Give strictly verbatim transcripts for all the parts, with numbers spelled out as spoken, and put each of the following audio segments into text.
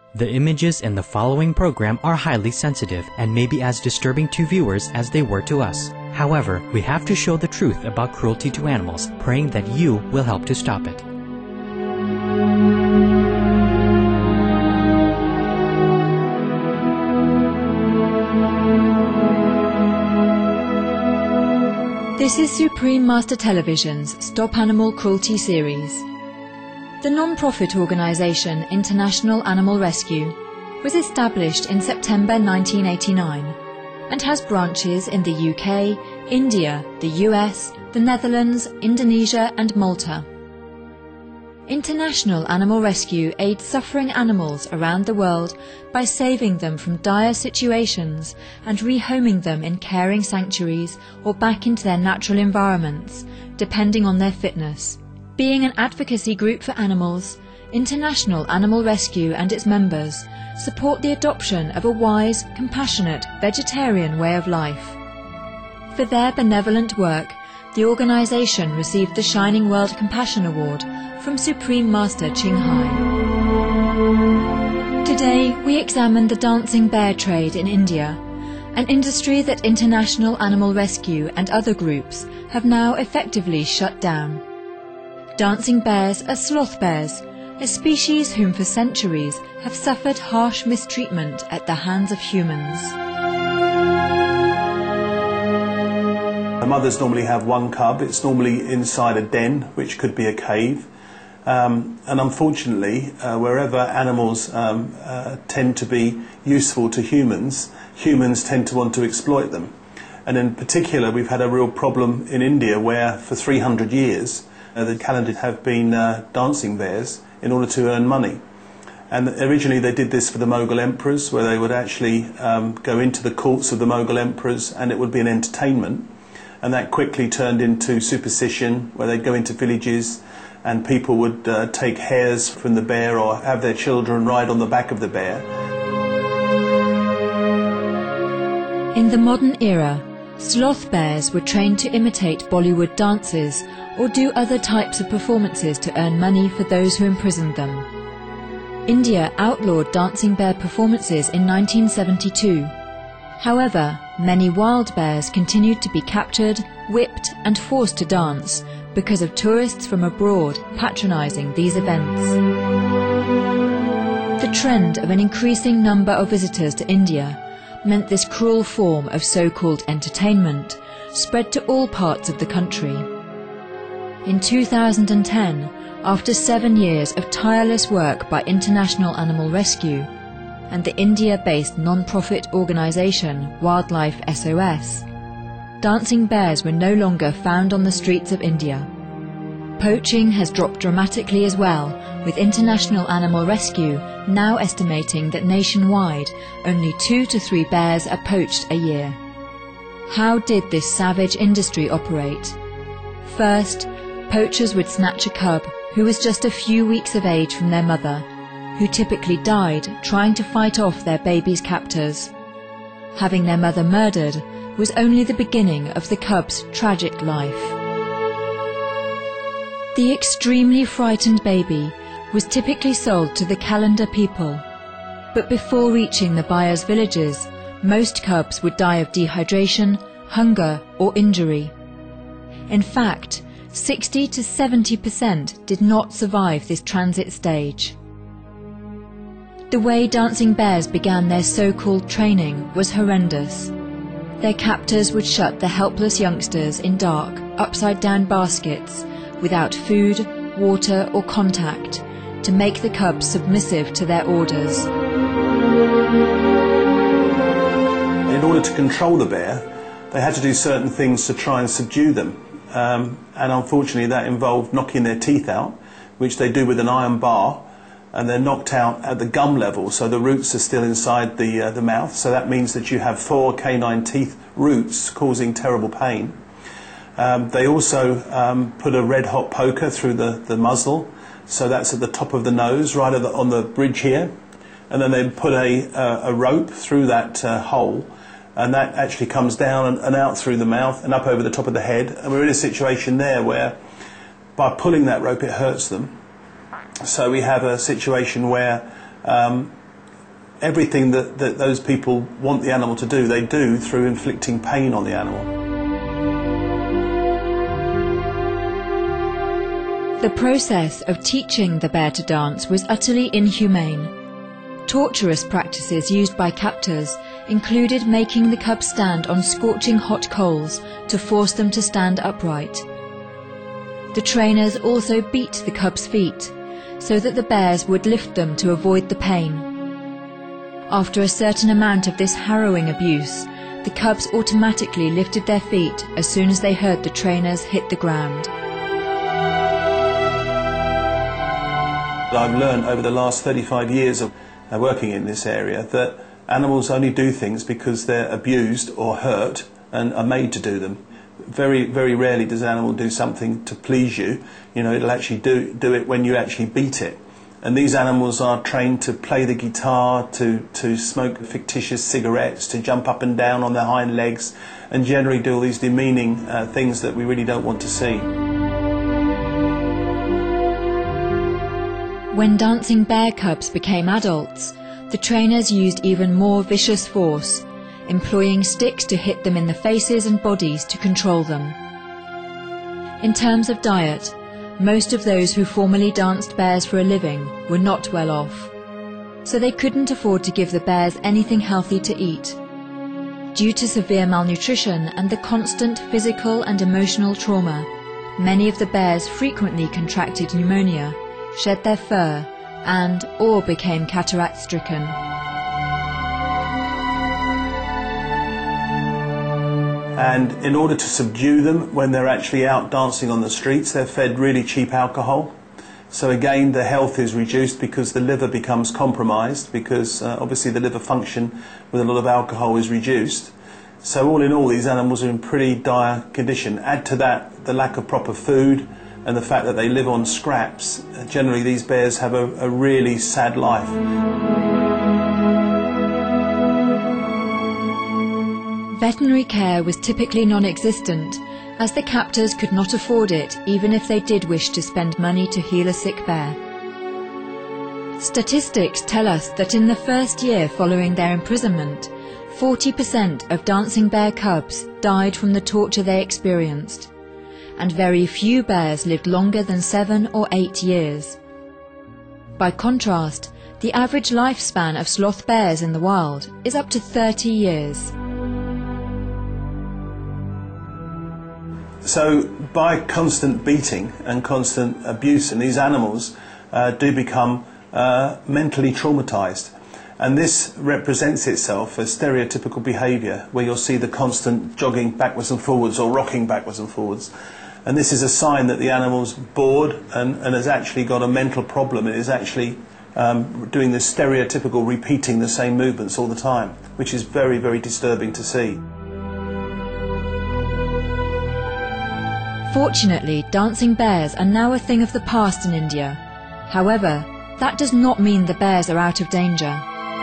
The images in the following program are highly sensitive and may be as disturbing to viewers as they were to us. However, we have to show the truth about cruelty to animals, praying that you will help to stop it. This is Supreme Master Television's Stop Animal Cruelty series. The non-profit organisation International Animal Rescue was established in September nineteen eighty-nine and has branches in the U K, India, the U S, the Netherlands, Indonesia and Malta. International Animal Rescue aids suffering animals around the world by saving them from dire situations and rehoming them in caring sanctuaries or back into their natural environments, depending on their fitness. Being an advocacy group for animals, International Animal Rescue and its members support the adoption of a wise, compassionate, vegetarian way of life. For their benevolent work, the organisation received the Shining World Compassion Award from Supreme Master Ching Hai. Today we examine the dancing bear trade in India, an industry that International Animal Rescue and other groups have now effectively shut down. Dancing bears are sloth bears, a species whom for centuries have suffered harsh mistreatment at the hands of humans. Mothers normally have one cub. It's normally inside a den, which could be a cave. Um, and unfortunately, uh, wherever animals um, uh, tend to be useful to humans, humans tend to want to exploit them. And in particular, we've had a real problem in India where for three hundred years uh, the calendar have been uh, dancing bears in order to earn money. And originally they did this for the Mughal emperors, where they would actually um, go into the courts of the Mughal emperors and it would be an entertainment. And that quickly turned into superstition, where they'd go into villages and people would uh, take hairs from the bear or have their children ride on the back of the bear. In the modern era, sloth bears were trained to imitate Bollywood dances or do other types of performances to earn money for those who imprisoned them. India outlawed dancing bear performances in nineteen seventy-two. However, many wild bears continued to be captured, whipped and forced to dance because of tourists from abroad patronising these events. The trend of an increasing number of visitors to India meant this cruel form of so-called entertainment spread to all parts of the country. In two thousand ten, after seven years of tireless work by International Animal Rescue and the India-based non-profit organisation Wildlife S O S, dancing bears were no longer found on the streets of India. Poaching has dropped dramatically as well, with International Animal Rescue now estimating that nationwide only two to three bears are poached a year. How did this savage industry operate? First, poachers would snatch a cub who was just a few weeks of age from their mother, who typically died trying to fight off their baby's captors. Having their mother murdered was only the beginning of the cub's tragic life. The extremely frightened baby was typically sold to the calendar people, but before reaching the buyers' villages, most cubs would die of dehydration, hunger or injury. In fact, sixty to seventy percent did not survive this transit stage. The way dancing bears began their so-called training was horrendous. Their captors would shut the helpless youngsters in dark, upside-down baskets, without food, water or contact, to make the cubs submissive to their orders. In order to control the bear, they had to do certain things to try and subdue them. Um, and unfortunately that involved knocking their teeth out, which they do with an iron bar, and they're knocked out at the gum level, so the roots are still inside the, uh, the mouth, so that means that you have four canine teeth roots causing terrible pain. Um, they also um, put a red hot poker through the, the muzzle, so that's at the top of the nose, right at the, on the bridge here, and then they put a, uh, a rope through that uh, hole, and that actually comes down and, and out through the mouth and up over the top of the head, and we're in a situation there where by pulling that rope it hurts them. So we have a situation where um, everything that, that those people want the animal to do, they do through inflicting pain on the animal. The process of teaching the bear to dance was utterly inhumane. Torturous practices used by captors included making the cubs stand on scorching hot coals to force them to stand upright. The trainers also beat the cubs' feet so that the bears would lift them to avoid the pain. After a certain amount of this harrowing abuse, the cubs automatically lifted their feet as soon as they heard the trainers hit the ground. I've learned over the last thirty-five years of working in this area that animals only do things because they're abused or hurt and are made to do them. Very, very rarely does an animal do something to please you. You know, it'll actually do, do it when you actually beat it. And these animals are trained to play the guitar, to, to smoke fictitious cigarettes, to jump up and down on their hind legs, and generally do all these demeaning uh, things that we really don't want to see. When dancing bear cubs became adults, the trainers used even more vicious force, employing sticks to hit them in the faces and bodies to control them. In terms of diet, most of those who formerly danced bears for a living were not well off, so they couldn't afford to give the bears anything healthy to eat. Due to severe malnutrition and the constant physical and emotional trauma, many of the bears frequently contracted pneumonia, shed their fur, and or became cataract-stricken. And in order to subdue them when they're actually out dancing on the streets, they're fed really cheap alcohol. So again, the health is reduced because the liver becomes compromised, because uh, obviously the liver function with a lot of alcohol is reduced. So all in all, these animals are in pretty dire condition. Add to that the lack of proper food and the fact that they live on scraps. Generally, these bears have a, a really sad life. Veterinary care was typically non-existent, as the captors could not afford it even if they did wish to spend money to heal a sick bear. Statistics tell us that in the first year following their imprisonment, forty percent of dancing bear cubs died from the torture they experienced, and very few bears lived longer than seven or eight years. By contrast, the average lifespan of sloth bears in the wild is up to thirty years. So by constant beating and constant abuse, and these animals uh, do become uh, mentally traumatized. And this represents itself as stereotypical behaviour, where you'll see the constant jogging backwards and forwards or rocking backwards and forwards. And this is a sign that the animal's bored and, and has actually got a mental problem. It is actually um, doing this stereotypical repeating the same movements all the time, which is very, very disturbing to see. Fortunately, dancing bears are now a thing of the past in India. However, that does not mean the bears are out of danger.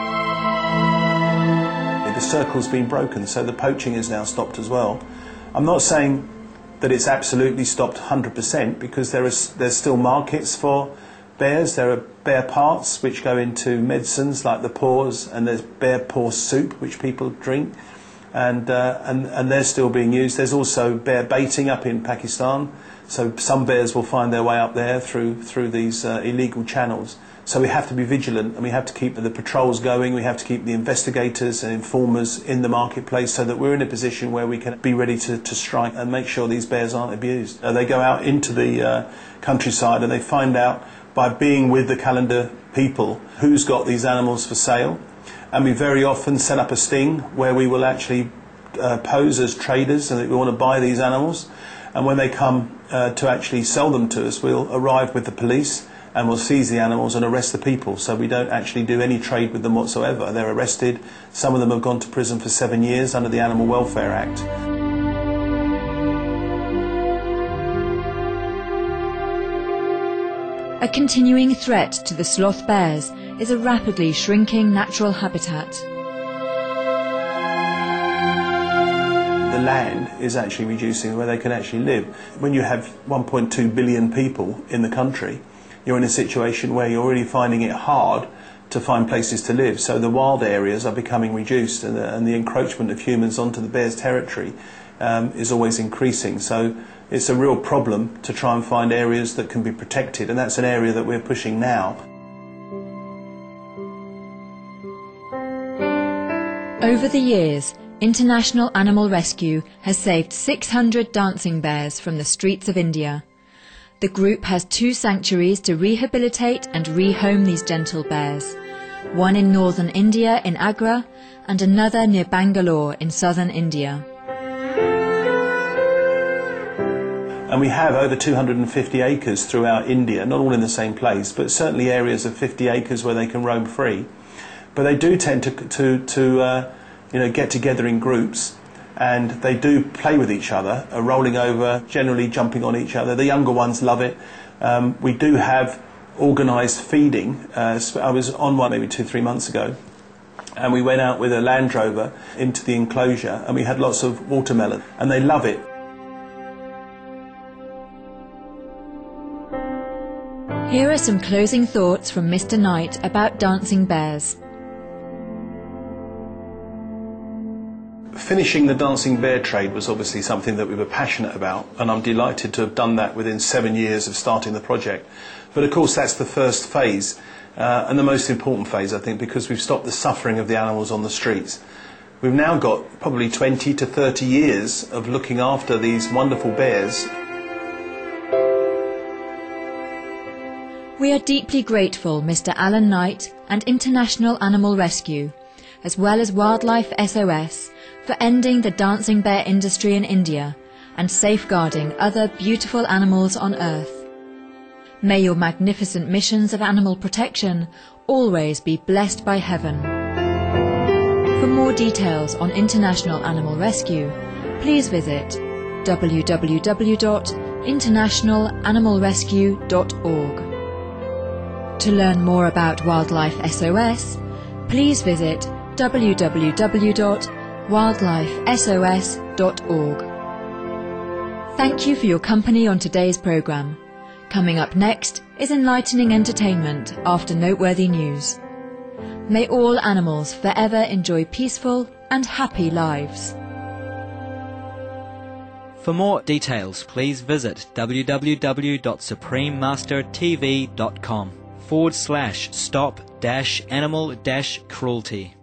The circle's been broken, so the poaching is now stopped as well. I'm not saying that it's absolutely stopped one hundred percent, because there is there's still markets for bears. There are bear parts which go into medicines like the paws, and there's bear paw soup which people drink, and uh, and and they're still being used. There's also bear baiting up in Pakistan, so some bears will find their way up there through through these uh, illegal channels. So we have to be vigilant, and we have to keep the patrols going. We have to keep the investigators and informers in the marketplace, so that we're in a position where we can be ready to, to strike and make sure these bears aren't abused. Uh, they go out into the uh, countryside and they find out by being with the Calendar people who's got these animals for sale, and we very often set up a sting where we will actually uh, pose as traders and that we want to buy these animals, and when they come uh, to actually sell them to us, we'll arrive with the police and we'll seize the animals and arrest the people. So we don't actually do any trade with them whatsoever. They're arrested. Some of them have gone to prison for seven years under the Animal Welfare Act. A continuing threat to the sloth bears is a rapidly shrinking natural habitat. The land is actually reducing where they can actually live. When you have one point two billion people in the country, you're in a situation where you're really finding it hard to find places to live. So the wild areas are becoming reduced, and the, and the encroachment of humans onto the bear's territory um, is always increasing. So it's a real problem to try and find areas that can be protected, and that's an area that we're pushing now. Over the years, International Animal Rescue has saved six hundred dancing bears from the streets of India. The group has two sanctuaries to rehabilitate and rehome these gentle bears, one in northern India in Agra and another near Bangalore in southern India. And we have over two hundred fifty acres throughout India, not all in the same place, but certainly areas of fifty acres where they can roam free. But they do tend to, to, to uh, you know, get together in groups, and they do play with each other, uh, rolling over, generally jumping on each other. The younger ones love it. Um, we do have organised feeding. Uh, I was on one maybe two, three months ago, and we went out with a Land Rover into the enclosure, and we had lots of watermelon, and they love it. Here are some closing thoughts from Mister Knight about dancing bears. Finishing the dancing bear trade was obviously something that we were passionate about, and I'm delighted to have done that within seven years of starting the project. But of course that's the first phase, uh, and the most important phase, I think, because we've stopped the suffering of the animals on the streets. We've now got probably twenty to thirty years of looking after these wonderful bears. We are deeply grateful, Mister Alan Knight and International Animal Rescue, as well as Wildlife S O S, for ending the dancing bear industry in India and safeguarding other beautiful animals on Earth. May your magnificent missions of animal protection always be blessed by heaven. For more details on International Animal Rescue, please visit w w w dot international animal rescue dot org. To learn more about Wildlife S O S, please visit w w w dot wildlife s o s dot org. Thank you for your company on today's programme. Coming up next is enlightening entertainment after noteworthy news. May all animals forever enjoy peaceful and happy lives. For more details, please visit w w w dot supreme master t v dot com forward slash stop dash animal dash cruelty.